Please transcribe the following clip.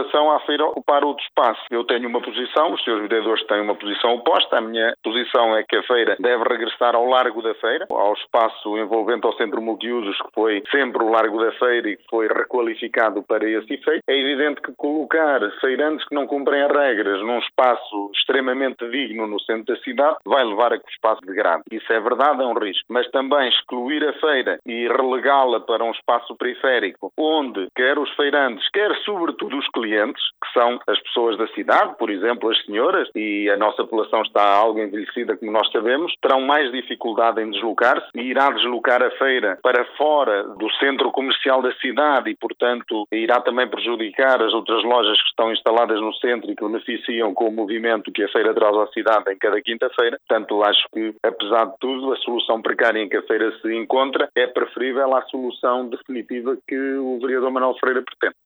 relação à feira ocupar outro espaço. Eu tenho uma posição, os senhores vereadores têm uma posição oposta. A minha posição é que a feira deve regressar ao Largo da Feira, ao espaço envolvente ao Centro Multiusos, que foi sempre o Largo da Feira e que foi requalificado para esse efeito. É evidente que colocar feirantes que não cumprem as regras num espaço extremamente digno no centro da cidade vai levar a que o espaço degrade. Isso é verdade, é um risco. Mas também excluir a feira e relegá-la para um espaço periférico, onde quer os feirantes, quer sobretudo os clientes, que são as pessoas da cidade, por exemplo, as senhoras, e a nossa população está algo envelhecida, como nós sabemos, terão mais dificuldade em deslocar-se e irá deslocar a feira para fora do centro comercial da cidade e, portanto, irá também prejudicar as outras lojas que estão instaladas no centro e que beneficiam com o movimento que a feira traz à cidade em cada quinta-feira. Portanto, acho que, apesar de tudo, a solução precária em que a feira se encontra é preferível à solução definitiva que o vereador Manuel Freire pretende.